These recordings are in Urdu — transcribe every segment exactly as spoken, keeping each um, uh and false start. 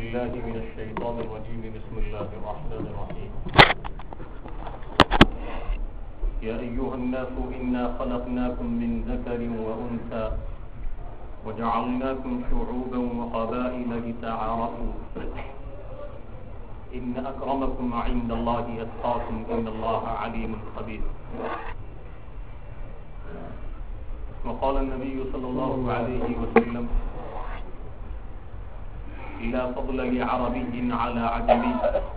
بالله من الشيطان الرجيم بسم الله الرحمن الرحيم يا أيها الناس إنا خلقناكم من ذكر وأنثى وجعلناكم شعوبا وقبائل لتعارفوا إن أكرمكم عند الله أتقاكم إن الله عليم خبير. وقال النبي صلى الله عليه وسلم لا فضل لعربي على عجمي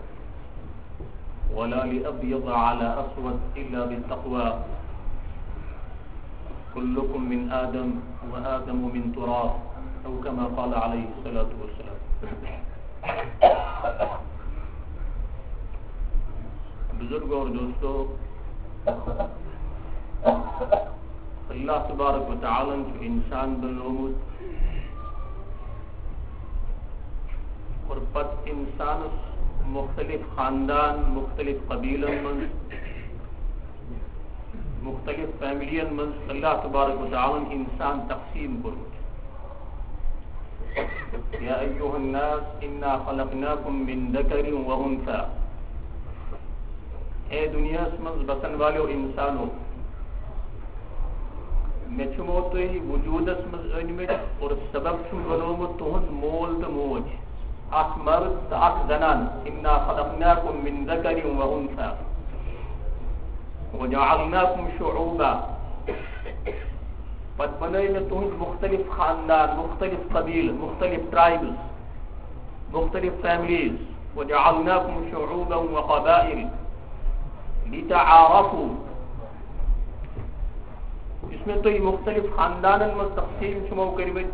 ولا لأبيض على أسود إلا بالتقوى كلكم من آدم وآدم من تراب أو كما قال عليه الصلاة والسلام. بزرگ اور دوستو، اللہ تبارک و تعالی جو انسان بنومد اور پت انسان مختلف خاندان، مختلف قبیلن من، مختلف فیملین من اللہ تبارک و تعالی انسان تقسیم کرد. یا ایها الناس انا خلقناکم من ذکر و انثى. اے دنیا مز بسن والو انسانو، میں چھمو تھی وجودس مز انمت اور سبب چھم بنومت تہند مول تو موج، اخ مرد اخ زنان. انا خلقناکم من ذکر و انثى وجعلناکم شعوبا. پت بنائی میں تہند مختلف خاندان، مختلف قبیل، مختلف ٹرائبز، مختلف فیملیز. وجعلناکم شعوبا وقبائل لتعارفوا. اس میں تو یہ مختلف خاندان میں تقسیم شمو کرمت،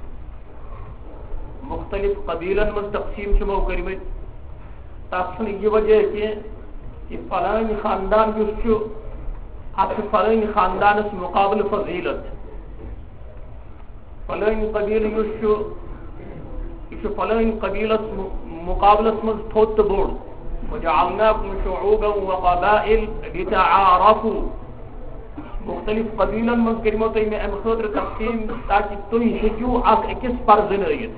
مختلف قبیلن میں تقسیم شمو کرمت. تاکہ یہ وجہ ہے کہ فلان خاندان جو آپ فلان خاندان اس مقابل فضیلت، فلان قبیل جو فلان قبیلت مقابلت میں تھوت بوڑ. وجعلناكم شعوبا وقبائل لتعارفوا. مختلف قبیلن من کلمت میں ام خاطر تقسیم تاکہ تھی ہیکو اخ اکس پر زنیت.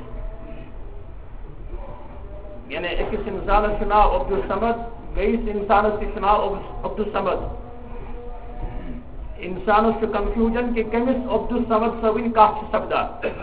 یعنی اکس انسان شنا عبد الصمد، بیس انسان شنا عبد الصمد. انسان سے کنفیوژن کہ کمس عبد الصمد سوین کا سبدا.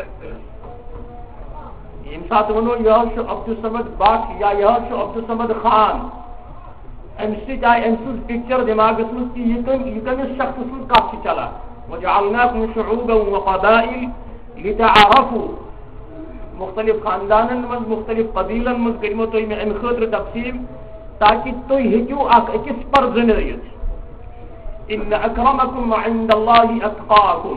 یم سات ونو یہ عبد الصمد باق یا یہ عبد الصمد خان، ام سی جائے ام سز پکچر دماغ میں کہ یہ کمس شخص سن کا چلا. وجعلناكم شعوبا وقبائل لتعارفوا. مختلف خاندانن من، مختلف قبیلن من کلمتوں میں ام خاطر تقسیم تاکہ تو ہیکو اخ اکس پر زنیت. ان اکرمکم عند اللہ اتقاکم.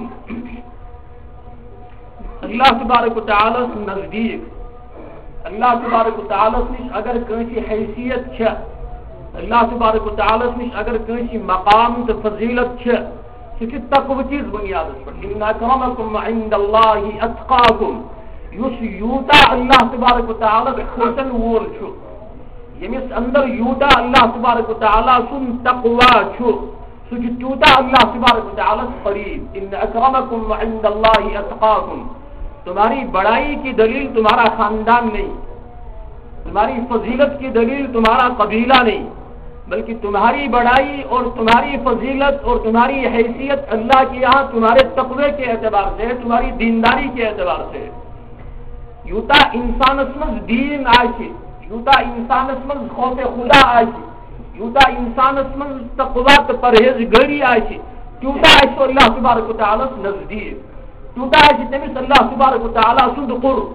اللہ تبارک و تعالی نزدیک، اللہ تبارک و تعالی نش اگر کنسی حیثیت چھ، اللہ تبارک و تعالی نش اگر کنسی مقام تو فضیلت چھ، سہ تقوی چیز بنیاد پر. ان اکرمکم عند اللہ اتقاکم. یس یوتا اللہ تبارک و تعالی کھوٹن وول چھ، یمس اندر یوتا اللہ تبارک و تعالی سن تقوی چھ، سہ تیوتا اللہ تبارک و تعالی قریب. ان اکرمکم عند اللہ اتقاکم. تمہاری بڑائی کی دلیل تمہارا خاندان نہیں، تمہاری فضیلت کی دلیل تمہارا قبیلہ نہیں، بلکہ تمہاری بڑائی اور تمہاری فضیلت اور تمہاری حیثیت اللہ کے یہاں تمہارے تقوی کے اعتبار سے، تمہاری دینداری کے اعتبار سے. یوتا انسان اسمز دین آئے، یوتا انسان اسمز خوف خدا آئے، یوتا انسان اسمز تقوی پرہیزگاری آئے، یوتا ایسو اللہ تبارک و تعالی نزدیک، یوتا ہے تمس اللہ تبارک و تعالی سند قرب.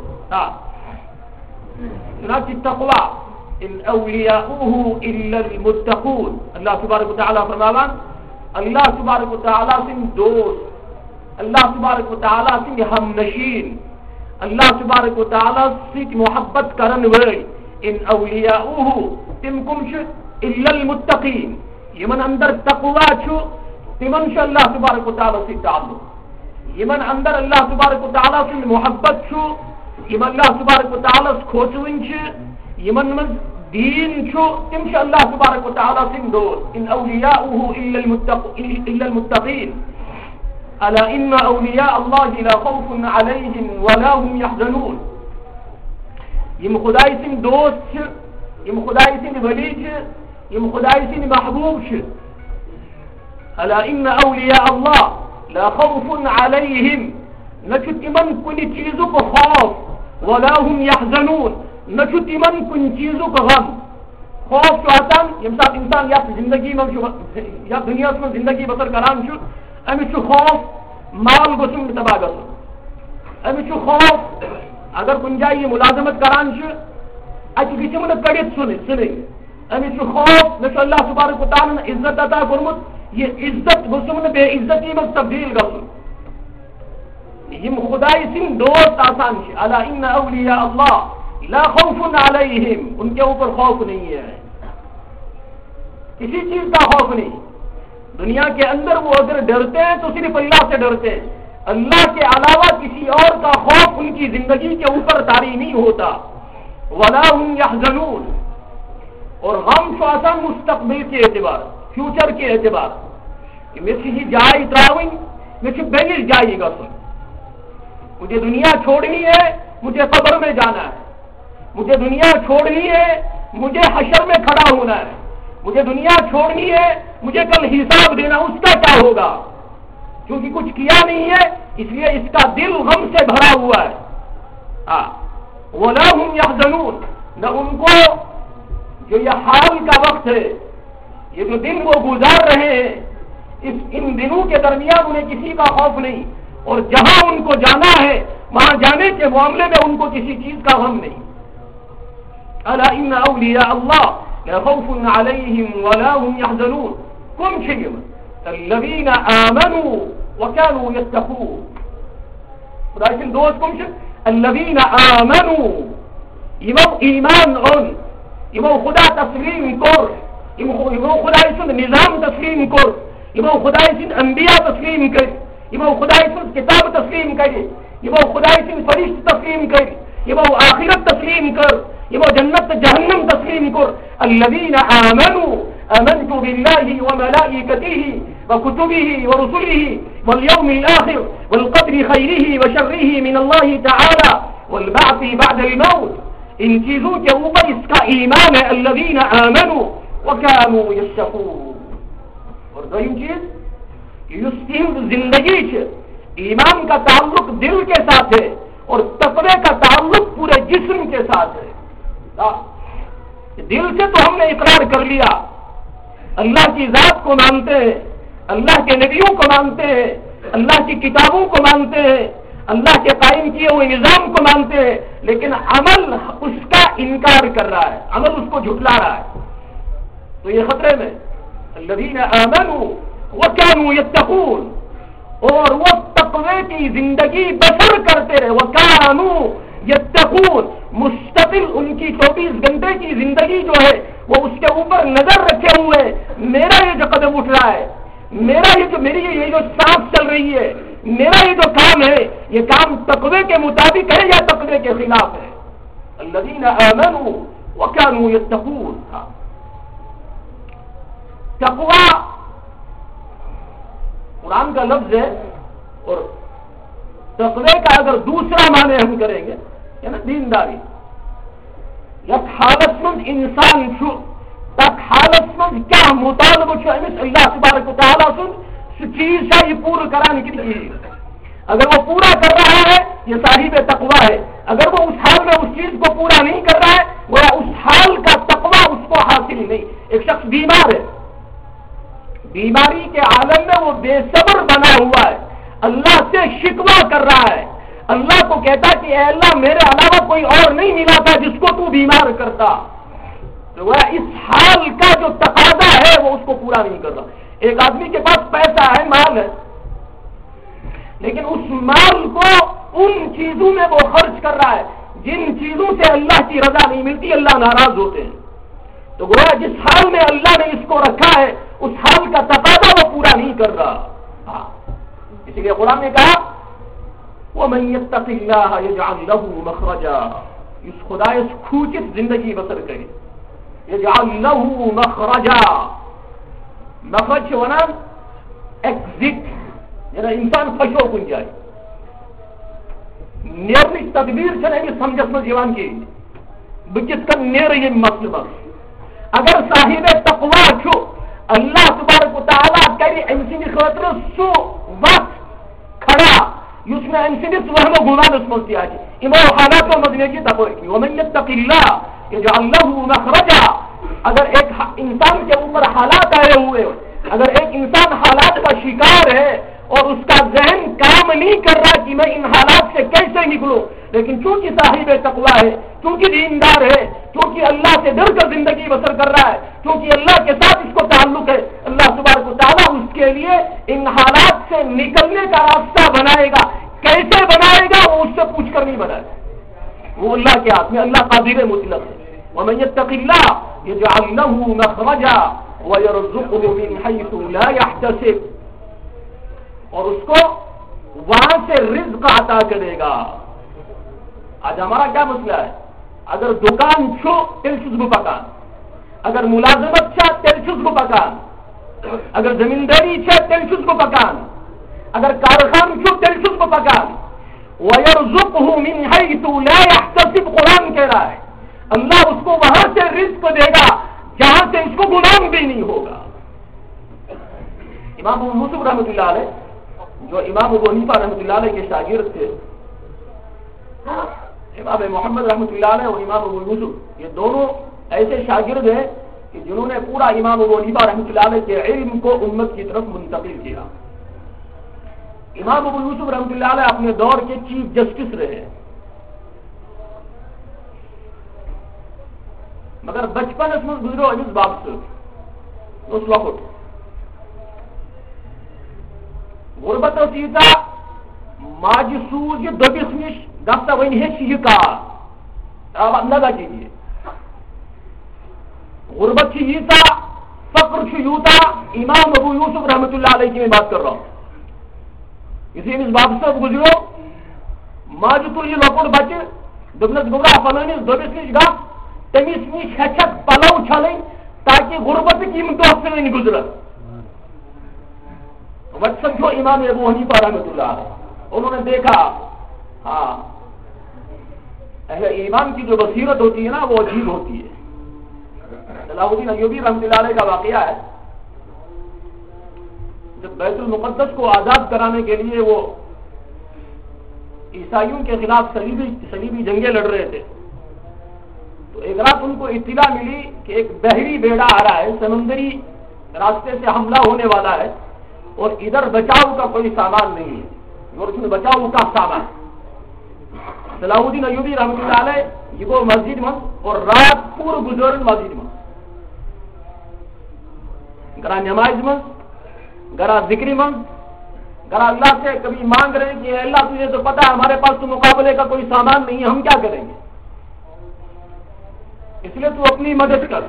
چنانچہ تقوی ان اولیاؤہ الا المتقون. اللہ تبارک و تعالی فرماوان اللہ تبارک و تعالی سن دوست، اللہ تبارک و تعالی سن ہم نشین، اللہ تبارک و تعالی سے محبت کرن وے. ان اولیاؤہ تم کم چھ الا المتقین. یمن اندر تقوی چھ تمن چھ اللہ تبارک و تعالی سے تعلق. یمن اندر اللہ تبارک و تعالی سے محبت چھ، یمن اللہ تبارک و تعالی سے کھوچوین چھ، یمن من دین چھ، تم چھ اللہ تبارک و تعالی سے دوست. ان اولیاؤہ الا المتقین. الا ان اولیاء اللہ لا خوف علیہم ولا هم يحزنون. یم خدای سن دوست چھ یم خدای سن ولی چھ یم خدای سن محبوب چھ الا ان اولیاء اللہ لا خوف علیہم نچھ تمن کن چیزو کو خوف ولا هم يحزنون نچھ تمن کن چیزو کو غم خوف چھ آسان یم سات انسان یا زندگی میں یا دنیا میں زندگی بسر کران چھ امی چھ خوف مال گسن تباہ گسن امی چھ خوف اگر کن جائے یہ ملازمت کران چھ اچھ گچھ من کڑت سن سن امی چھ خوف نچھ اللہ تبارک و تعالی نے عزت عطا فرمت یہ عزت گسن بے عزتی میں تبدیل گسن یم خدای سن دوست آسان چھ الا ان اولیاء اللہ لا خوف علیہم ان کے اوپر خوف نہیں ہے کسی چیز کا خوف نہیں دنیا کے اندر وہ اگر ڈرتے ہیں تو صرف اللہ سے ڈرتے ہیں اللہ کے علاوہ کسی اور کا خوف ان کی زندگی کے اوپر طاری نہیں ہوتا ولا هم يحزنون اور غم شو آسان مستقبل کے اعتبار فیوچر کے اعتبار کہ میں کسی جائے تراویں میں چھ بینش جائے گا سن مجھے دنیا چھوڑنی ہے مجھے قبر میں جانا ہے مجھے دنیا چھوڑنی ہے مجھے حشر میں کھڑا ہونا ہے مجھے دنیا چھوڑنی ہے مجھے کل حساب دینا اس کا کیا ہوگا کیونکہ کچھ کیا نہیں ہے اس لیے اس کا دل غم سے بھرا ہوا ہے ہاں ولا هم يحزنون نہ ان کو جو یہ حال کا وقت ہے یہ جو دن وہ گزار رہے ہیں اس ان دنوں کے درمیان انہیں کسی کا خوف نہیں اور جہاں ان کو جانا ہے وہاں جانے کے معاملے میں ان کو کسی چیز کا غم نہیں الا ان اولیاء اللہ لا خوف علیہم ولا هم يحزنون کم شیم الذین آمنوا وكانوا يتقون خدا سن دوست کم شیم الذین آمنوا یمو ایمان ان یمو خدا تسلیم کر یمو خدا سن نظام تسلیم کر یمو خدا سن انبیاء تسلیم کر یمو خدا سن کتاب تسلیم کر یمو خدا سن فرشت تسلیم کر یمو آخرت تسلیم کر یمو جنت جہنم تسلیم کر الذین آمنوا آمنت بالله وملائكته وكتبه ورسله واليوم الآخر والقدر خيره وشره من الله تعالى والبعث بعد الموت ان چیزوں کے اوپر اس کا ایمان ہے الذین آمنوا وكانوا يتقون اور دوسری چیز یستیم زندگی سے ایمان کا تعلق دل کے ساتھ ہے اور تقوی کا تعلق پورے جسم کے ساتھ ہے دل سے تو ہم نے اقرار کر لیا اللہ کی ذات کو مانتے ہیں اللہ کے نبیوں کو مانتے ہیں اللہ کی کتابوں کو مانتے ہیں اللہ کے قائم کیے ہوئے نظام کو مانتے ہیں لیکن عمل اس کا انکار کر رہا ہے عمل اس کو جھٹلا رہا ہے تو یہ خطرے میں الذین آمنوا وكانوا يتقون اور وہ تقوی کی زندگی بسر کرتے رہے وكانوا يتقون مستقل ان کی چوبیس گھنٹے کی زندگی جو ہے وہ اس کے اوپر نظر رکھے ہوئے میرا یہ جو قدم اٹھ رہا ہے میرا یہ جو میری یہ جو سانس چل رہی ہے میرا یہ جو کام ہے یہ کام تقوی کے مطابق ہے یا تقوی کے خلاف ہے الذین آمنوا وكانوا يتقون تقوی قرآن کا لفظ ہے اور تقوی کا اگر دوسرا معنی ہم کریں گے یعنی دینداری یک حالت مند انسان چھو تک حالت مند کیا مطالبہ چھو امس اللہ تبارک و تعالی سن سو چیز ہے یہ پورا کرانے کی چیز اگر وہ پورا کر رہا ہے یہ صاحب تقوی ہے اگر وہ اس حال میں اس چیز کو پورا نہیں کر رہا ہے وہ اس حال کا تقوی اس کو حاصل نہیں ایک شخص بیمار ہے بیماری کے عالم میں وہ بے صبر بنا ہوا ہے اللہ سے شکوہ کر رہا ہے اللہ کو کہتا کہ اے اللہ میرے علاوہ کوئی اور نہیں ملا تھا جس کو تو بیمار کرتا تو وہ اس حال کا جو تقاضا ہے وہ اس کو پورا نہیں کرتا ایک آدمی کے پاس پیسہ ہے مال ہے لیکن اس مال کو ان چیزوں میں وہ خرچ کر رہا ہے جن چیزوں سے اللہ کی رضا نہیں ملتی اللہ ناراض ہوتے ہیں تو گویا جس حال میں اللہ نے اس کو رکھا ہے اس حال کا تقاضا وہ پورا نہیں کر رہا ہاں اسی لیے قرآن نے کہا وَمَن يَتَّقِ اللَّهَ يَجْعَلْ لَهُ مَخْرَجًا اس خدا اس کھوچت زندگی بسر کرے يَجْعَلْ لَهُ مَخْرَجًا مخرج ہونا ایگزٹ یعنی انسان پشو کن جائے نیرنی تدبیر سے نہیں سمجھت میں جیوان کی بکت کن نیر یہ مسئلہ اگر صاحب تقوا چھو اللہ تبارک و تعالیٰ کری ام سند خاطر سو وقت کھڑا یس میں ام سندس وہم و گمان من تہ امو حالات مزنے کی تقوی ومن یتق اللہ یجعل له مخرجا اگر ایک انسان کے اوپر حالات آئے ہوئے اگر ایک انسان حالات کا شکار ہے اور اس کا ذہن کام نہیں کر رہا کہ میں ان حالات سے کیسے نکلوں، لیکن چونکہ صاحب تقویٰ ہے، چونکہ دیندار ہے، چونکہ اللہ سے ڈر کر زندگی بسر کر رہا ہے، چونکہ اللہ کے ساتھ اس کو تعلق ہے، اللہ تبارک و تعالیٰ اس کے لیے ان حالات سے نکلنے کا راستہ بنائے گا۔ کیسے بنائے گا وہ اس سے پوچھ کر نہیں بنائے گا، وہ اللہ کے ہاتھ میں، اللہ قادر مطلق ہے۔ ومن یتق اللہ یجعل له مخرجا ویرزقه من حیث لا یحتسب، اور اس کو وہاں سے رزق عطا کرے گا۔ آج ہمارا کیا مسئلہ ہے؟ اگر دکان چھو تیل چھو پکان، اگر ملازمت چھا تیل چھو پکان، اگر زمینداری چھا تیل چھو پکان، اگر کارخان چھو تیل چھو پکان۔ وَيَرْزُقْهُ مِنْ حَيْثُ لَا يَحْتَسِبْ، قرآن کہہ رہا ہے اللہ اس کو وہاں سے رزق دے گا جہاں سے اس کو گمان بھی نہیں ہوگا۔ امام ابو یوسف رحمۃ اللہ علیہ جو امام ابو حنیفہ رحمۃ اللہ علیہ کے شاگرد تھے، امام محمد رحمۃ اللہ علیہ اور امام ابو یوسف، یہ دونوں ایسے شاگرد ہیں کہ جنہوں نے پورا امام ابو حنیفہ رحمۃ اللہ علیہ کے علم کو امت کی طرف منتقل کیا۔ امام ابو یوسف رحمۃ اللہ علیہ اپنے دور کے چیف جسٹس رہے، مگر بچپن اس میں گزرو امس باب سے اس وقت غربت سیتا ماجہ سوز یہ دبس نش گفتا ون ہیچ یہ کار اندازہ کیجیے، غربت یوتا فقر یوتا۔ امام ابو یوسف رحمۃ اللہ علیہ کی میں بات کر رہا ہوں، اسی اس باب سے گزرو ماجہ تو یہ لکڑ بچہ دبنس گبرا فلانس دبس نش گف تمس نش ہچک پلو چھلن تاکہ غربت کی دہ سے گزرن۔ وٹسن جو امام ابو حنیفہ رحمۃ اللہ علیہ، انہوں نے دیکھا ہاں اہل ایمان کی جو بصیرت ہوتی ہے نا وہ عجیب ہوتی ہے۔ صلاح الدین ایوبی رحمۃ اللہ علیہ کا واقعہ ہے، جب بیت المقدس کو آزاد کرانے کے لیے وہ عیسائیوں کے خلاف صلیبی صلیبی جنگیں لڑ رہے تھے، تو ایک رات ان کو اطلاع ملی کہ ایک بحری بیڑا آ رہا ہے، سمندری راستے سے حملہ ہونے والا ہے اور ادھر بچاؤ کا کوئی سامان نہیں ہے، اور اس میں بچاؤ کا سامان۔ صلاح الدین ایوبی رحمۃ اللہ علیہ یہ وہ مسجد میں اور رات پور گزرن مسجد میں، گرا نماز میں، گرا ذکری میں، گرا اللہ سے کبھی مانگ رہے ہیں کہ اے اللہ تجھے تو پتا ہے ہمارے پاس تو مقابلے کا کوئی سامان نہیں ہے، ہم کیا کریں گے، اس لیے تو اپنی مدد کر۔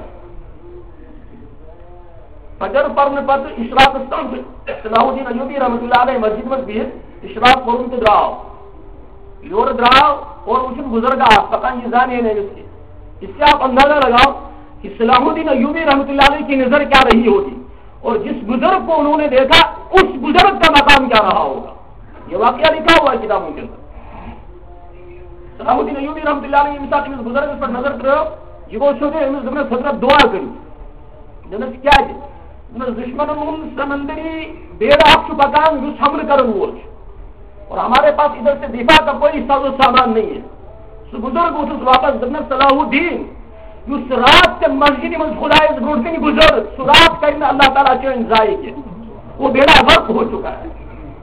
فجر پرن پت اشراق صلاح الدین ایوبی رحمۃ اللہ علیہ مسجد میں بھی اشراق پرن تو دراؤ یور دراؤ اور وچن بزرگا پتہ یہ جانے نہیں اس کی، اس سے آپ اندازہ لگاؤ کہ صلاح الدین ایوبی رحمۃ اللہ علیہ کی نظر کیا رہی ہوگی، اور جس بزرگ کو انہوں نے دیکھا اس بزرگ کا مقام کیا رہا ہوگا۔ یہ واقعہ لکھا ہوا ہے کتابوں کے اندر۔ صلاح الدین ایوبی رحمۃ اللہ علیہ مثال اس بزرگ پر نظر کرو یہ وہ سوچے ہمیں حضرت دعا کری جنس کیا ہے دشمن سمندری بیڑا آپ پکان جو حمل کرن وول اور ہمارے پاس ادھر سے دفاع کا کوئی ساز و سامان نہیں ہے۔ سو بزرگ اس واپس دن صلاح الدین اس رات کے مسجد میں خدا برٹن بزرگ سو رات کرنا اللہ تعالیٰ چین ضائع کے وہ بیڑا غرق ہو چکا ہے۔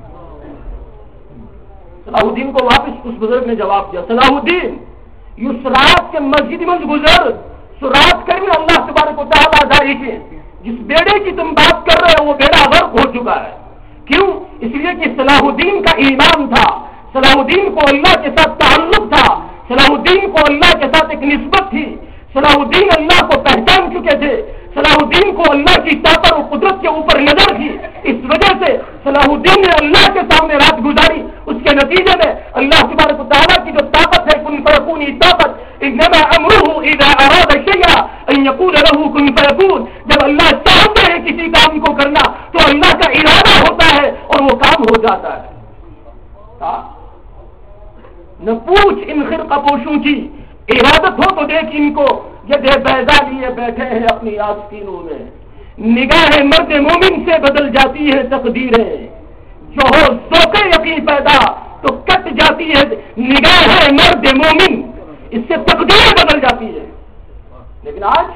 صلاح الدین کو واپس اس بزرگ نے جواب دیا، صلاح الدین اس رات کے مسجد میں گزر سو رات کرنا اللہ تبارک و تعالیٰ ضائع کے، جس بیڑے کی تم بات کر رہے ہو وہ بیڑا غرق ہو چکا ہے۔ کیوں؟ اس لیے کہ صلاح الدین کا ایمان تھا، صلاح الدین کو اللہ کے ساتھ تعلق تھا، صلاح الدین کو اللہ کے ساتھ ایک نسبت تھی، صلاح الدین اللہ کو پہچان چکے تھے، صلاح الدین کو اللہ کی طاقت اور قدرت کے اوپر نظر تھی۔ اس وجہ سے صلاح الدین نے اللہ کے سامنے رات گزاری، اس کے نتیجے میں اللہ تبارک و تعالیٰ کی جو طاقت ہے کن فیکون طاقت، انما امرہ اذا اراد شیئا ان یقول له کن فیکون، جب اللہ چاہتے ہیں کسی کام کو کرنا تو اللہ کا ارادہ ہوتا ہے اور وہ کام ہو جاتا ہے۔ نہ پوچھ ان خرقہ پوشوں کی ارادت ہو تو دیکھ ان کو یہ بے بیضا لیے بیٹھے ہیں اپنی آستینوں میں. نگاہ مرد مومن سے بدل جاتی ہے تقدیریں، جو ہو ذوق یقین پیدا تو کٹ جاتی ہے نگاہ مرد مومن، اس سے تقدیریں بدل جاتی ہے. لیکن آج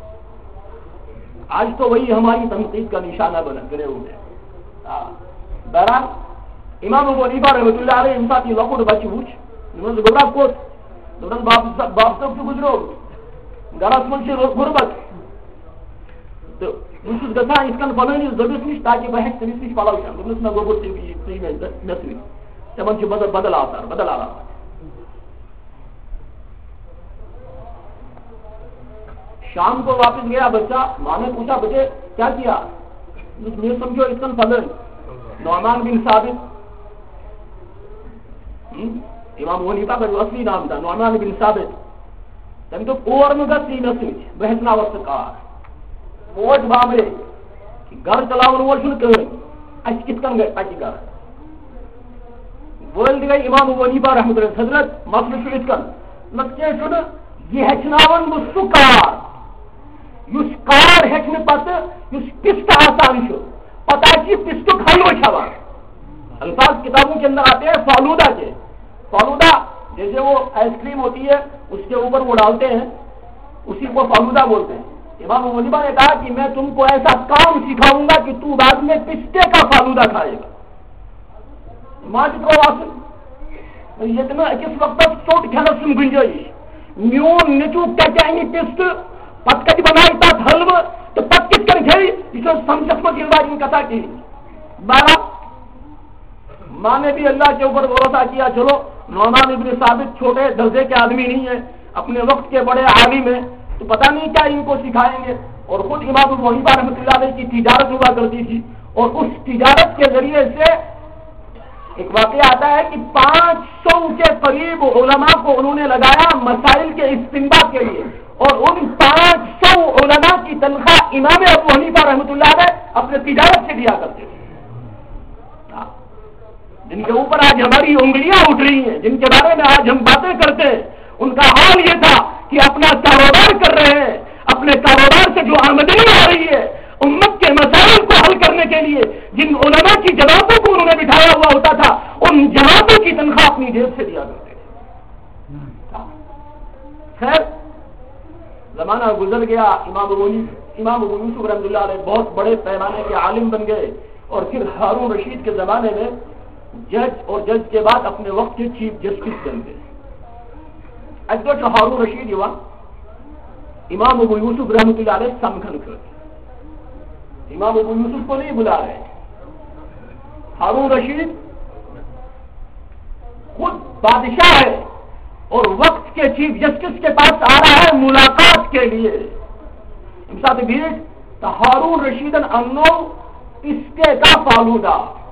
آج تو وہی ہماری تنقید کا نشانہ بنے ہوئے ہیں. بہرحال امام ابو حنیفہ رحمۃ اللہ علیہ انسان کی لوکوٹ بچی وچ نماز گبرا کوت نماز باپ باپ سے گزرو گرس من سے غربت تو بس گژھان اس کن فلٲنِس دٔبِس نِش تاکہ بہٕ ہیٚکہٕ تٔمِس نِش پَلو چھَلنٲوِتھ. دوٚپنَس نہ گوٚبُر ژٕ ژٕ مےٚ سۭتۍ تِمن چھُ بدل بدل آسان بدل آسان. شام کو واپس گیا بچہ، ماں نے پوچھا بچے کیا کیا؟ میں سمجھو اس کن فلن نعمان بن ثابت، امام ابو حنیفہ کا جو اصلی نام تھا نعمان بن ثابت، تم تو اور میں گژھ ژٕ مےٚ سۭتۍ بہٕ ہیٚچھناوَتھ ژٕ کار. موج بامرے گھر چلاون وول چھُنہٕ کٕہٕنۍ، اَسہِ کِتھ کٔنۍ گژھِ پَکہِ گھر. وٲلۍ گٔے امام ابو حنیفہ رحمۃ اللہ حضرت مسلہٕ چھُ یِتھ کٔنۍ نتہٕ کینٛہہ چھُنہٕ یہِ ہیٚچھناوَن بہٕ سُہ کار یُس کار ہیٚکہِ نہٕ پَتہٕ یُس پِستہٕ آسان چھُ پتہ ہے کہ پستک حلوہ کھانا. الفاظ کتابوں کے اندر آتے ہیں فالودہ کے. فالودہ جیسے وہ آئس کریم ہوتی ہے اس کے اوپر وہ ڈالتے ہیں اسی کو فالودہ بولتے ہیں. امام ابو حنیفہ نے کہا کہ میں تم کو ایسا کام سکھاؤں گا کہ تو بعد میں پستے کا فالودہ کھائے گا. ماں کو واصل یہ اکس وقت ژوٹ کھینس چھُنہٕ گنجائش. میون نیچو کچانہ پست پتہ کتہ بنائے تک حلوہ تو پتہ کت کن کھے یہ سمجھس مت ان کتھا کی. بہرحال ماں نے بھی اللہ کے اوپر بھروسہ کیا. چلو نعمان ابن ثابت چھوٹے درجے کے آدمی نہیں ہیں، اپنے وقت کے بڑے عالم ہیں، تو پتہ نہیں کیا ان کو سکھائیں گے. اور خود امام ابو حنیفہ رحمۃ اللہ علیہ کی تجارت ہوا کرتی تھی اور اس تجارت کے ذریعے سے ایک واقعہ آتا ہے کہ پانچ سو کے قریب علماء کو انہوں نے لگایا مسائل کے استنباط کے لیے، اور ان پانچ سو علماء کی تنخواہ امام ابو حنیفہ رحمۃ اللہ علیہ اپنے تجارت سے دیا کرتے تھے. جن کے اوپر آج ہماری انگلیاں اٹھ رہی ہیں، جن کے بارے میں آج ہم باتیں کرتے ہیں، ان کا حال یہ تھا کہ اپنا کاروبار کر رہے ہیں، اپنے کاروبار سے جو آمدنی آ رہی ہے امت کے مسائل کو حل کرنے کے لیے جن علماء کی جماعتوں کو انہوں نے بٹھایا ہوا ہوتا تھا ان جماعتوں کی تنخواہ اپنی جیب سے دیا کرتے تھے. خیر زمانہ گزر گیا. امام ابو امام ابو یوسف رحمۃ اللہ علیہ بہت بڑے پیمانے کے عالم بن گئے اور پھر ہارون رشید کے زمانے میں جج اور جج کے بعد اپنے وقت کے چیف جسٹس بن گئے. اچھا ہارون رشید ہوا امام ابو یوسف رحمۃ اللہ علیہ سمکھن کر امام ابو یوسف کو نہیں بلا رہے. ہارون رشید خود بادشاہ ہے اور وقت کے چیف جسٹس کے پاس آ رہا ہے ملاقات کے لیے. ساتھ بھیٹ ہارون رشیدن انو پستے کا فالودہ.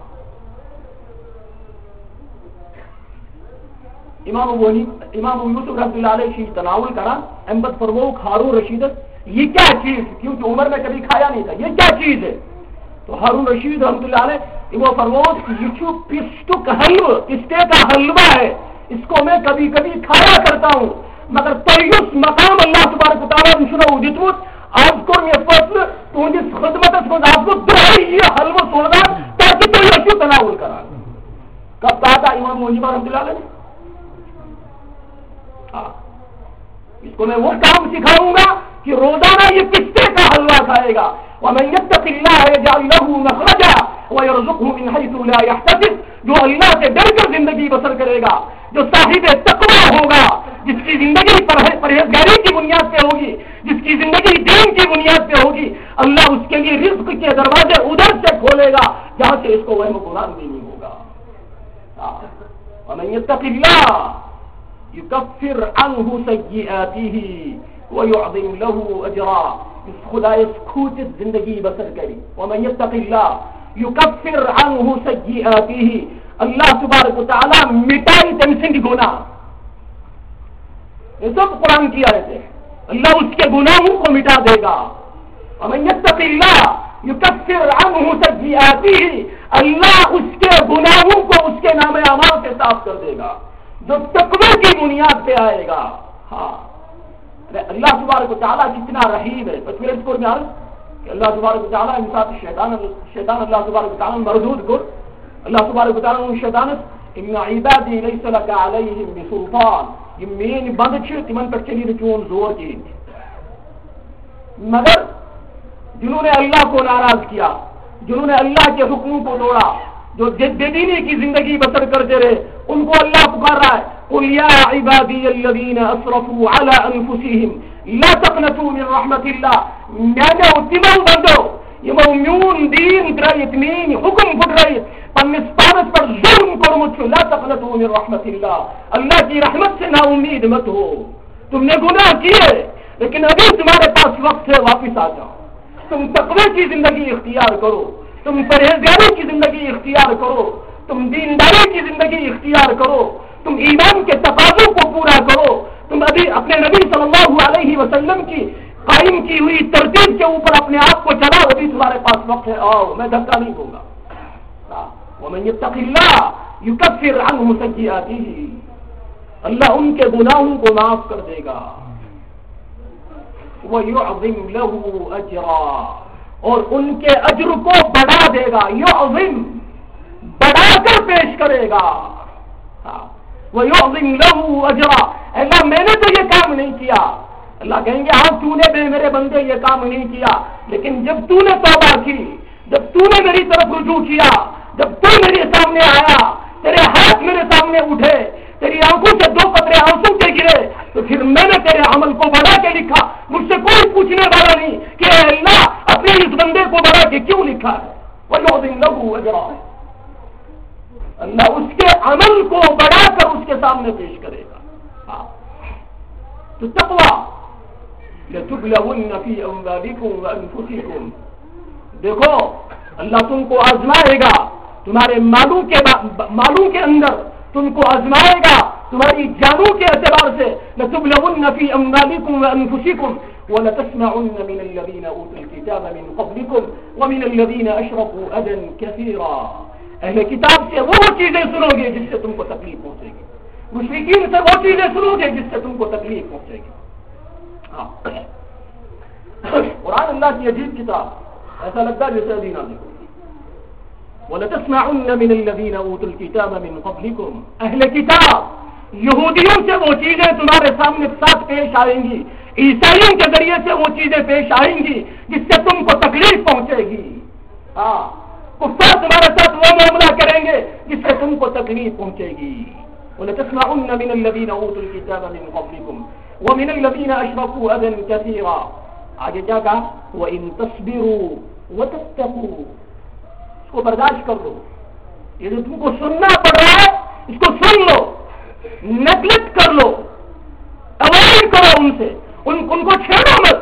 امام ابو امام ابو یوسف رحمۃ اللہ علیہ شیش تناول کرا امبد فرموک ہارون رشید یہ کیا چیز، کیونکہ عمر میں کبھی کھایا نہیں تھا، یہ کیا چیز ہے؟ تو ہارون رشید رحمۃ اللہ علیہ وہ فرموک یہ پستک حلوہ پستے کا حلوہ ہے، اس کو میں کبھی کبھی کھایا کرتا ہوں مگر تیس مقام اللہ تبارک و تعالیٰ نشنو دتمت آج کو یہ فصل تہندس خدمتس من آپ کو درائی یہ حلوہ سوزا تاکہ تو یہ تناول کرا. کب کہا تھا امام ابو حنیفہ رحمۃ اللہ علیہ؟ اس کو میں وہ کام سکھاؤں گا کہ روزانہ یہ پستے کا حلوہ کھائے گا. وَمَن يَتَّقِ اللَّهَ يَجْعَلْ لَهُ مَخْرَجًا وَيَرْزُقْهُ مِنْ حَيْثُ لَا يَحْتَسِبُ. جو اللہ سے ڈر کر زندگی بسر کرے گا، جو صاحب تقویٰ ہوگا، جس کی زندگی پرہیزگاری کی بنیاد پہ ہوگی، جس کی زندگی دین کی بنیاد پہ ہوگی، اللہ اس کے لیے رزق کے دروازے ادھر سے کھولے گا جہاں سے اس کو وہم گمان بھی نہیں ہوگا. وَمَن يَتَّقِ اللَّهَ یکفر عنہ سیئاتہ ویعظم لہ اجرا. اس خدا اس کھوچت زندگی بسر کری. ومن یتق اللہ یکفر عنہ سیئاتہ. اللہ تبارک و تعالی مٹائی تم سنگ گناہ. یہ سب قرآن کی آیت ہے. اللہ اس کے گناہوں کو مٹا دے گا. ومن یتق اللہ یکفر عنہ سیئاتہ. اللہ اس کے گناہوں کو اس کے نام اعمال سے صاف کر دے گا جو تقوی کی بنیاد پہ آئے گا. ہاں اللہ تبارک و تعالیٰ کتنا رحیم ہے. بس میرے اسکور میں عرض کہ اللہ تبارک و تعالیٰ انسان شیطان شیطان اللہ تبارک و تعالیٰ مردود کر اللہ تبارک و تعالیٰ شیطان ان عبادی لیس لک علیہم بسلطان یہ مین بند چھ تمن پر چلی چون زور کی مگر جنہوں نے اللہ کو ناراض کیا جنہوں نے اللہ کے حکموں کو توڑا جو بے دینی کی زندگی بسر کرتے رہے ان کو اللہ پکار رہا ہے قل یا عبادی الذین اسرفوا علی انفسهم لا تقنطوا من رحمت اللہ میں نے اتمام بندو یہ میون دین درائیت مین حکم پھٹ رہیت پنس پانس پر ظلم کرمت لا تقنطوا من رحمت اللہ اللہ کی رحمت سے نا امید مت ہو. تم نے گناہ کیے لیکن ابھی تمہارے پاس وقت ہے واپس آ جاؤ. تم تقوی کی زندگی اختیار کرو تم پرہیزگاری کی زندگی اختیار کرو تم دینداری کی زندگی اختیار کرو تم ایمان کے تقاضوں کو پورا کرو تم ابھی اپنے نبی صلی اللہ علیہ وسلم کی قائم کی ہوئی ترتیب کے اوپر اپنے آپ کو چلاؤ. ابھی تمہارے پاس وقت ہے آؤ میں دھکا نہیں دوں گا. ومن یتق اللہ یکفر عنہ سیئاتہ اللہ ان کے گناہوں کو معاف کر دے گا. وَيُعْظِمْ لَهُ أَجْرًا اور ان کے اجر کو بڑھا دے گا. یعظم بڑھا کر پیش کرے گا. وَيُعْظِمْ لَهُ أَجْرًا اللہ میں نے تو یہ کام نہیں کیا. اللہ کہیں گے ہاں تو نے بے میرے بندے یہ کام نہیں کیا لیکن جب تو نے توبہ کی جب تو نے میری طرف رجوع کیا جب تو میرے سامنے آیا تیرے ہاتھ میرے سامنے اٹھے تیری آنکھوں سے دو قطرے آنسو کے گرے تو پھر میں نے تیرے عمل کو بڑھا کے لکھا. مجھ سے کوئی پوچھنے والا نہیں کہ اے اللہ اپنے اس بندے کو بڑھا کے کیوں لکھا ہے. وَيُعْظِمْ لَهُ أَجْرًا اللہ اس کے عمل کو بڑھا کر اس کے سامنے پیش کرے گا. ہاں تو تقویٰ لَتُبْلَوُنَّ فِي أَمْوَالِكُمْ وَأَنفُسِكُمْ دیکھو اللہ تم کو آزمائے گا تمہارے مالوں کے مالوں کے اندر تم کو آزمائے گا تمہاری جانوں کے اعتبار سے. لَتُبْلَوُنَّ فِي أَمْوَالِكُمْ وَأَنفُسِكُمْ وَلَتَسْمَعُنَّ مِنَ الَّذِينَ أُوتُوا الْكِتَابَ مِنْ قَبْلِكُمْ وَمِنَ الَّذِينَ أَشْرَكُوا أَذًى كَثِيرًا اہل کتاب سے وہ چیزیں سنو گے جس سے تم کو تکلیف پہنچے گی. مشرکین سے وہ چیزیں سنو گے جس سے تم کو تکلیف پہنچے گی. ہاں قرآن اللہ کی عجیب کتاب ایسا لگتا ہے جیسے ابھی نازل ہوئی. وَلَتَسْمَعُنَّ مِنَ الَّذِينَ أُوتُوا الْكِتَابَ مِنْ قَبْلِكُمْ اہل کتاب یہودیوں سے وہ چیزیں تمہارے سامنے ساتھ پیش آئیں گی عیسائیوں کے ذریعے سے وہ چیزیں پیش آئیں گی جس سے تم کو تکلیف پہنچے گی. ہاں کفار تمہارے ساتھ وہ معاملہ کریں گے جس سے تم کو تکلیف پہنچے گی. وَلَتَسْمَعُنَّ مِنَ الَّذِينَ أُوتُوا الْكِتَابَ مِنْ قَبْلِكُمْ وَمِنَ الَّذِينَ أَشْرَكُوا أَذًى كَثِيرًا آگے کیا کہا وَإِن تَصْبِرُوا وَتَتَّقُوا اس کو برداشت کر لو. یہ جو تم کو سننا پڑ رہا ہے اس کو سن لو نیگلیکٹ کر لو اوائڈ کرو ان سے ان, ان کو چھیڑو مت.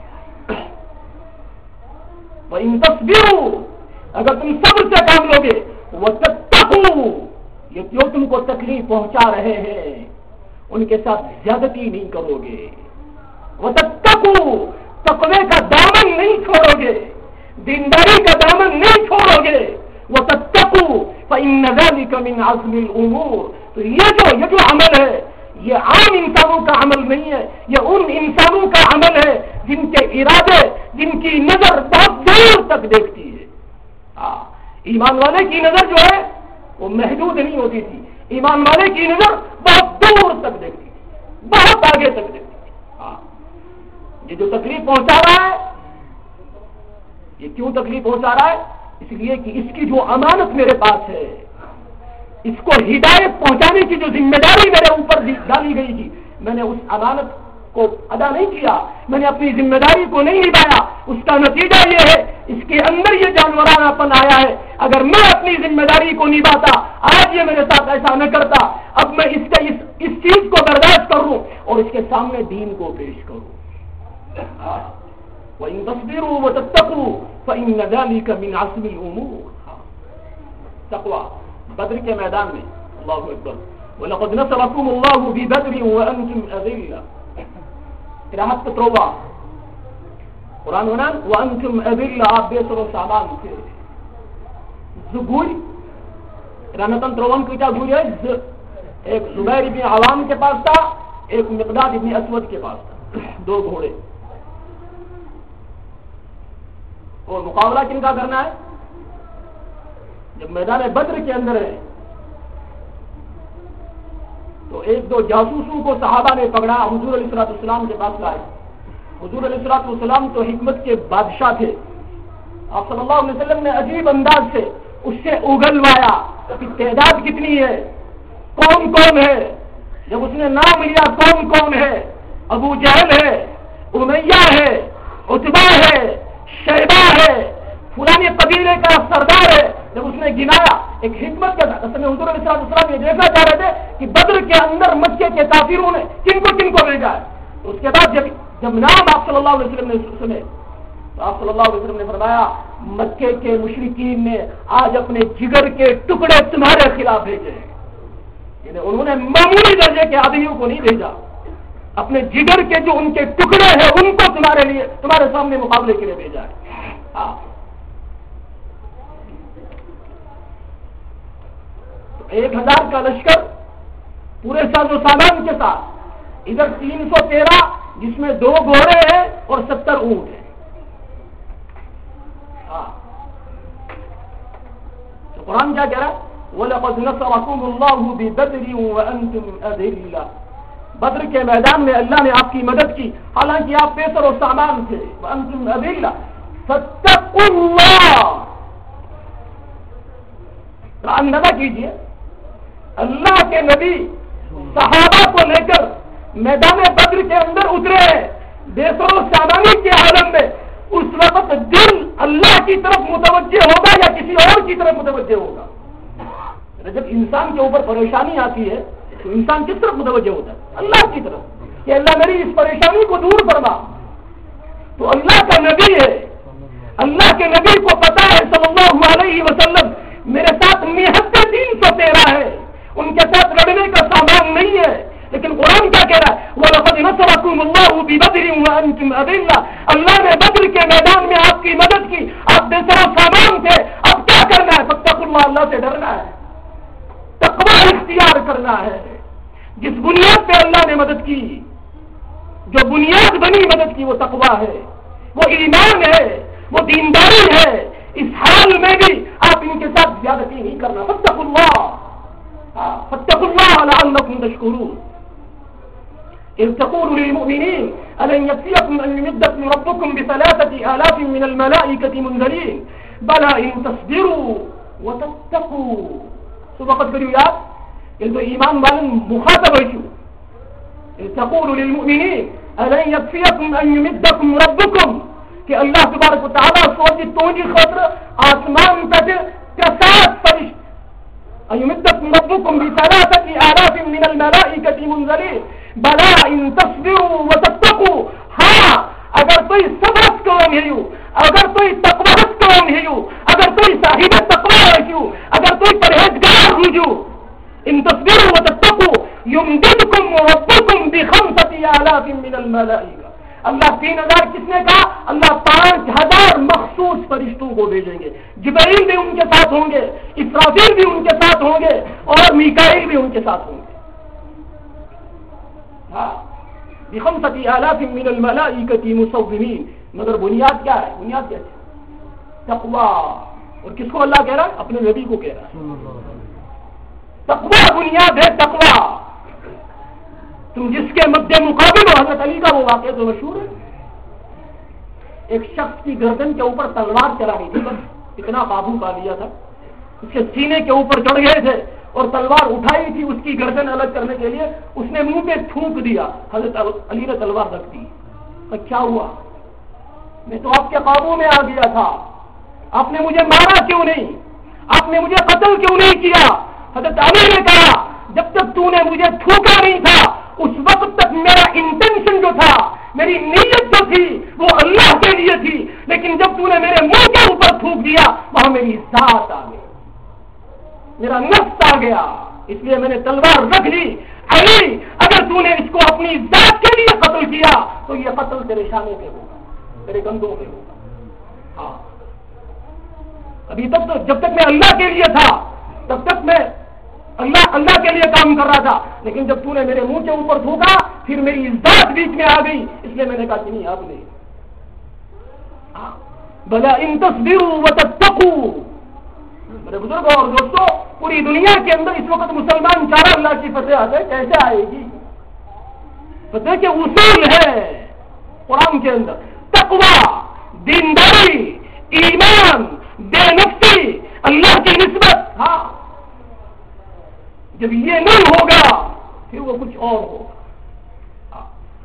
وَإِن تَصْبِرُوا اگر تم صبر سے کام لو گے وَتَتَّقُوا یہ جو تم کو تکلیف پہنچا رہے ہیں ان کے ساتھ زیادتی نہیں کرو گے. وَتَتَّقُوا تقوی کا دامن نہیں چھوڑو گے دینداری کا دامن نہیں چھوڑو گے. وَتَتَّقُوا فَإِنَّ ذَلِكَ مِنْ عَزْمِ الْأُمُورِ تو یہ جو یہ جو عمل ہے یہ عام انسانوں کا عمل نہیں ہے یہ ان انسانوں کا عمل ہے جن کے ارادے جن کی نظر بہت دور تک دیکھتی ہے. ایمان والے کی نظر جو ہے وہ محدود نہیں ہوتی تھی. ایمان والے کی نظر بہت دور تک دیکھتی تھی بہت آگے تک دیکھتی تھی. ہاں یہ جو تکلیف پہنچا رہا ہے یہ کیوں تکلیف پہنچا رہا ہے اس لیے کہ اس کی جو امانت میرے پاس ہے اس کو ہدایت پہنچانے کی جو ذمہ داری میرے اوپر ڈالی گئی تھی میں نے اس امانت کو ادا نہیں کیا میں نے اپنی ذمہ داری کو نہیں نبھایا. اس کا نتیجہ یہ ہے اس کے اندر یہ جانورانہ پن آیا ہے. اگر میں اپنی ذمہ داری کو نبھاتا آج یہ میرے ساتھ ایسا نہ کرتا. اب میں اس کا اس, اس چیز کو برداشت کروں اور اس کے سامنے دین کو پیش کروں. وَإِن تَصْبِرُوا وَتَتَّقُوا فَإِنَّ ذَلِكَ مِنْ عَزْمِ الْأُمُورِ تقویٰ بدر کے میدان میں اللہ اکبر وَلَقَدْ نَصَرَكُمُ اللَّهُ بِبَدْرٍ وَأَنْتُمْ أَذِلَّةٌ قراءت تروبہ قرآن ونان وَأَنْتُمْ أَذِلَّةٌ آپ بے سر و سامان تھے. زگوئی رانتن تروان کیا گوئی ہے ایک زبیر بن عوام کے پاس تھا ایک مقداد ابن اسود کے پاس تھا، دو گھوڑے، اور مقابلہ کن کا کرنا ہے؟ جب میدان بدر کے اندر ہے تو ایک دو جاسوسوں کو صحابہ نے پکڑا، حضور علیہ الصلوۃ والسلام کے پاس لائے۔ حضور علیہ الصلوۃ والسلام تو حکمت کے بادشاہ تھے، آپ صلی اللہ علیہ وسلم نے عجیب انداز سے اس سے اگلوایا کہ تعداد کتنی ہے، کون کون ہے۔ جب اس نے نام لیا کون کون ہے، ابو جہل ہے، امیہ ہے، عتبہ ہے، شیبہ ہے، فلانے قبیلے کا سردار ہے، جب اس نے گنایا ایک حکمت کے ساتھ، اصل میں حضور علیہ السلام یہ دیکھنا چاہ رہے تھے کہ بدر کے اندر مکے کے کافروں نے کن کو کن کو بھیجا ہے۔ تو اس کے بعد جب جب نام آپ صلی اللہ علیہ وسلم نے سنے تو آپ صلی اللہ علیہ وسلم نے فرمایا مکے کے مشرکین نے آج اپنے جگر کے ٹکڑے تمہارے خلاف بھیجے ہیں، یعنی انہوں نے معمولی درجے کے آدمیوں کو نہیں بھیجا، اپنے جگر کے جو ان کے ٹکڑے ہیں ان کو تمہارے لیے تمہارے سامنے مقابلے کے لیے بھیجا ہے۔ ہاں، ایک ہزار کا لشکر پورے ساز و سامان کے ساتھ، ادھر تین سو تیرہ جس میں دو گھوڑے ہیں اور ستر اونٹ ہیں۔ ہاں، تو قرآن کیا کہہ رہا ہے؟ وَلَقَدْ نَصَرَكُمُ اللَّهُ بِبَدْرٍ وَأَنْتُمْ أَذِلَّةٌ، بدر کے میدان میں اللہ نے آپ کی مدد کی حالانکہ آپ پیسر و سامان تھے۔ وَأَنْتُمْ أَذِلَّةٌ فَاتَّقُوا اللَّهَ، اندازہ کیجئے اللہ کے نبی صحابہ کو لے کر میدان بدر کے اندر اترے، بیسر و سامانی کے عالم میں، اس وقت دل اللہ کی طرف متوجہ ہوگا یا کسی اور کی طرف متوجہ ہوگا؟ جب انسان کے اوپر پریشانی آتی ہے تو انسان کس طرف متوجہ ہوتا ہے؟ اللہ کی طرف، کہ اللہ میری اس پریشانی کو دور فرما۔ تو اللہ کا نبی ہے، اللہ کے نبی کو پتا ہے صلی اللہ علیہ وسلم میرے ساتھ نہتے تین سو تیرہ ہے، ان کے ساتھ لڑنے کا سامان نہیں ہے، لیکن قرآن کیا کہہ رہا ہے؟ وَلَقَدْ نَصَرَكُمُ اللَّهُ بِبَدْرٍ وَأَنْتُمْ أَذِلَّةٌ، اللہ نے بدر کے میدان میں آپ کی مدد کی، آپ بے سر و سامان تھے، اب کیا کرنا ہے؟ فَاتَّقُوا اللَّهَ، اللہ سے ڈرنا ہے، تقویٰ اختیار کرنا ہے۔ جس بنیاد پہ اللہ نے مدد کی، جو بنیاد بنی مدد کی، وہ تقویٰ ہے، وہ ایمان ہے، وہ دینداری ہے۔ اس حال میں بھی آپ ان کے ساتھ زیادتی نہیں کرنا۔ فاتقوا اللہ، فاتقوا اللہ لعلکم تشکرون۔ إذ تقول للمؤمنين ألن يكفيكم أن يمدكم ربكم بثلاثة آلاف من الملائكة منزلين بلى إن تصبروا وتتقوا۔ تو وقت کریو یاد، یہ تو ایمان والن مخاطب ہے کیوں؟ إذ تقول للمؤمنين ألن يكفيكم أن يمدكم ربكم، کہ اللہ تبارک و تعالیٰ سوچی توجی خطر آسمان تک کسات فرشت ایمدکم ربکم بثلاثة آلاف من الملائکة منزلین بلا ان تصبروا وتتقوا، ہاں اگر توی صبرت قوم ہیو، اگر توی تقویت قوم ہیو، اگر توی صاحب تقوی ہیو، اگر توی پرہیزگار ہیو، ان تصبروا وتتقوا یمددکم ربکم بخمسة آلاف من الملائکہ۔ اللہ تین ہزار کس نے کہا؟ اللہ پانچ ہزار مخصوص فرشتوں کو بھیجیں گے، جبرائیل بھی ان کے ساتھ ہوں گے، اسرافیل بھی ان کے ساتھ ہوں گے، اور میکائیل بھی ان کے ساتھ ہوں گے۔ ہاں، بخمسة آلاف من الملائکة مصومین، مگر بنیاد کیا ہے؟ بنیاد کیا ہے؟ تقویٰ۔ اور کس کو اللہ کہہ رہا ہے؟ اپنے نبی کو کہہ رہا ہے، تقویٰ بنیاد ہے، تقویٰ۔ تم جس کے مد مقابل ہو، حضرت علی کا وہ واقعہ تو مشہور ہے، ایک شخص کی گردن کے اوپر تلوار چلا گئی تھی، بس اتنا قابو پا لیا تھا، اس کے سینے کے اوپر چڑھ گئے تھے اور تلوار اٹھائی تھی اس کی گردن الگ کرنے کے لیے، اس نے منہ پہ تھوک دیا، حضرت علی نے تلوار رکھ دی۔ کیا ہوا؟ میں تو آپ کے قابو میں آ گیا تھا، آپ نے مجھے مارا کیوں نہیں؟ آپ نے مجھے قتل کیوں نہیں کیا؟ حضرت علی نے کہا جب تک تو نے مجھے تھوکا نہیں تھا اس وقت تک میرا انٹینشن جو تھا، میری نیت جو تھی وہ اللہ کے لیے تھی، لیکن جب تو نے میرے منہ کے اوپر تھوک دیا وہاں میری ذات آ گئی، میرا نفس آ گیا، اس لیے میں نے تلوار رکھ لی۔ علی اگر تو نے اس کو اپنی ذات کے لیے قتل کیا تو یہ قتل تیرے شانے پہ ہوگا، تیرے کندھوں پہ ہوگا۔ ہاں، ابھی تک تو جب تک میں اللہ کے لیے تھا تب تک میں اللہ اللہ کے لیے کام کر رہا تھا، لیکن جب تو نے میرے منہ کے اوپر تھوکا پھر میری ذات بیچ میں آ گئی، اس لیے میں نے کہا کہ نہیں اب نہیں. بلا ان تصبروا وتتقوا. میرے بزرگوں اور دوستوں، پوری دنیا کے اندر اس وقت مسلمان چاہ رہا اللہ کی فتح آتے کیسے آئے گی؟ فتح کے اصول ہے قرآن کے اندر، تقوی، دینداری، ایمان، بے نفسی، اللہ کی نسبت. ہاں جب یہ نہیں ہوگا پھر وہ کچھ اور ہوگا.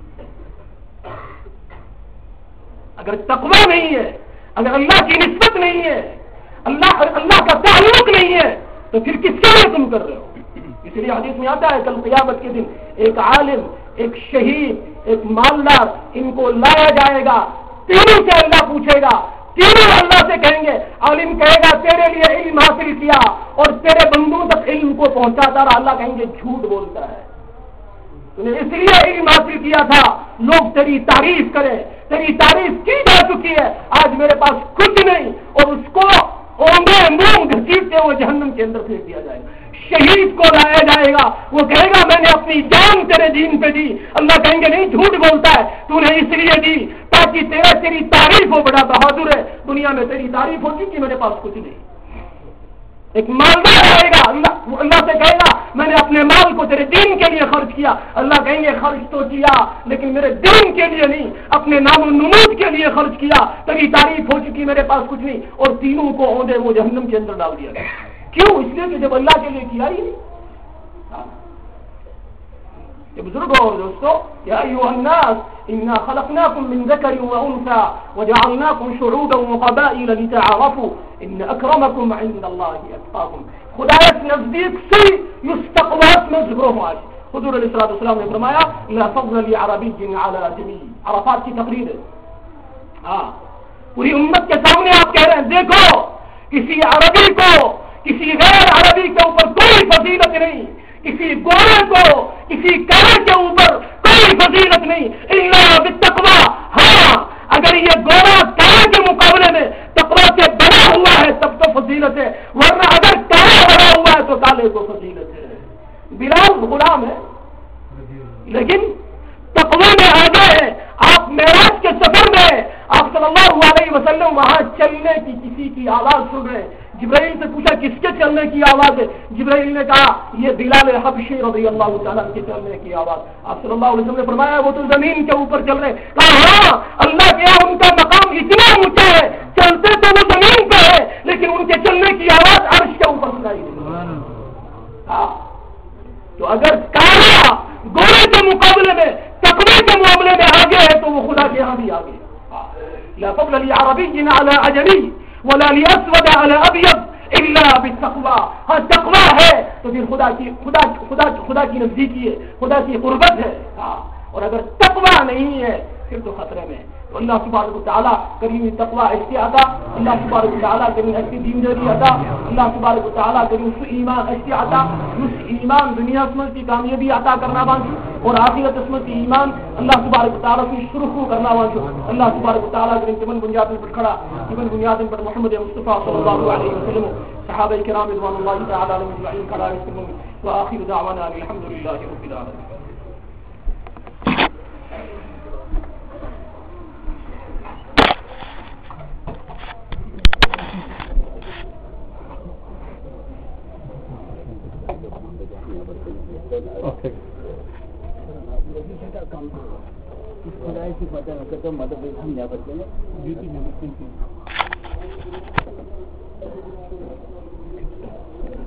اگر تقوی نہیں ہے، اگر اللہ کی نسبت نہیں ہے، اللہ اللہ کا تعلق نہیں ہے، تو پھر کس کے لیے تم کر رہے ہو؟ اس لیے حدیث میں آتا ہے کل قیامت کے دن ایک عالم، ایک شہید، ایک مالدار، ان کو لایا جائے گا، تینوں سے اللہ پوچھے گا. تینوں اللہ سے کہیں گے، عالم کہے گا تیرے لیے علم حاصل کیا اور تیرے بندوں تک علم کو پہنچاتا رہا. اللہ کہیں گے جھوٹ بولتا ہے، تو نے اس لیے علم حاصل کیا تھا لوگ تیری تعریف کریں. تیری تعریف کی جا چکی ہے، آج میرے پاس کچھ نہیں، اور اس کو اونگے منہ گھسیٹتے ہوئے جہنم کے اندر پھینک دیا جائے گا. شہید کو لایا جائے گا، وہ کہے گا میں نے اپنی جان تیرے دین پہ دی. اللہ کہیں گے نہیں جھوٹ بولتا ہے، تو نے اس لیے دی تاکہ تیرا تیری تعریف ہو، بڑا بہادر ہے، دنیا میں تیری تعریف ہو چکی، میرے پاس کچھ نہیں. ایک مالدار آئے گا، اللہ اللہ سے کہے گا میں نے اپنے مال کو تیرے دین کے لیے خرچ کیا. اللہ کہیں گے خرچ تو کیا لیکن میرے دین کے لیے نہیں، اپنے نام و نمود کے لیے خرچ کیا، تیری تعریف ہو چکی، میرے پاس کچھ نہیں. اور تینوں کو اوندے وہ جہنم کے اندر ڈال دیا گیا. کیوں؟ اس لیے کہ جب اللہ کے لیے کیا ہی نہیں. یہ بزرگوں اور دوستو، یا ایھا الناس انا خلقناکم من ذکر و انثى وجعلناکم شعوبا وقبائل لتعارفوا ان اکرمکم عند اللہ اتقاکم. خدایت نزدیک سے یستقوات مذکر ہوا. حضور علیہ الصلوۃ والسلام نے فرمایا لا فضل لعربی علی جمیع. عرفات کی تقریر ہے. ہاں پوری امت کے سامنے آپ کہہ رہے ہیں دیکھو کسی عربی کو کسی غیر عربی کے اوپر کوئی فضیلت نہیں، کسی گورے کو کسی کالے کے اوپر کوئی فضیلت نہیں الا بالتقوی. ہاں اگر یہ گورا کالے کے مقابلے میں تقوی سے بڑا ہوا ہے تب تو فضیلت ہے، ورنہ اگر کالا بڑا ہوا ہے تو کالے کو فضیلت ہے. بلال غلام ہے لیکن تقوی میں آگے ہے. آپ معراج کے سفر میں آپ صلی اللہ علیہ وسلم وہاں چلنے کی کسی کی آواز سن رہے. جبرائیل سے پوچھا کس کے چلنے کی آواز ہے؟ جبرائیل نے کہا یہ بلال حبشی رضی اللہ تعالیٰ کے چلنے کی آواز. آپ صلی اللہ علیہ وسلم نے فرمایا وہ تو زمین کے اوپر چل رہے. کہا ہاں اللہ کے یہاں ان کا مقام اتنا اونچا ہے، چلتے تو وہ زمین پہ ہے لیکن ان کے چلنے کی آواز عرش کے اوپر سنائی دی. ہاں تو اگر کالا گورے کے مقابلے میں تقوی کے معاملے میں آگے ہے تو وہ خدا کے یہاں بھی آگے. لا فضل لعربی علی عجمی ولا لاسود علی ابیض الا بالتقوی. ہاں تقوی ہے تو پھر خدا کی خدا خدا خدا کی نزدیکی ہے، خدا کی قربت ہے. ہاں اور اگر تقوی نہیں ہے پھر تو خطرے میں. تو اللہ سبحانہ وتعالی کریم تقوی ایسی عطا، اللہ سبحانہ وتعالی کریم ایسی دینداری عطا، اللہ سبحانہ وتعالی کریم اس ایمان ایسی عطا، اس ایمان دنیا اسمت کی کامیابی عطا کرنا وانچو اور آخرت اسمت کی ایمان اللہ سبحانہ وتعالی کی شروع کرنا وانچو. اللہ سبحانہ وتعالی کریم تمن بنیادوں پر کھڑا تمن بنیادوں پر محمد مصطفیٰ صلی اللہ علیہ وسلم صحابہ کرام رضوان اللہ تعالی علیہم اجمعین کھڑا رسول واخر دعوانا الحمدللہ رب العالمین. خدا کی فتح کرتے مدد ہم جا کرتے ہیں.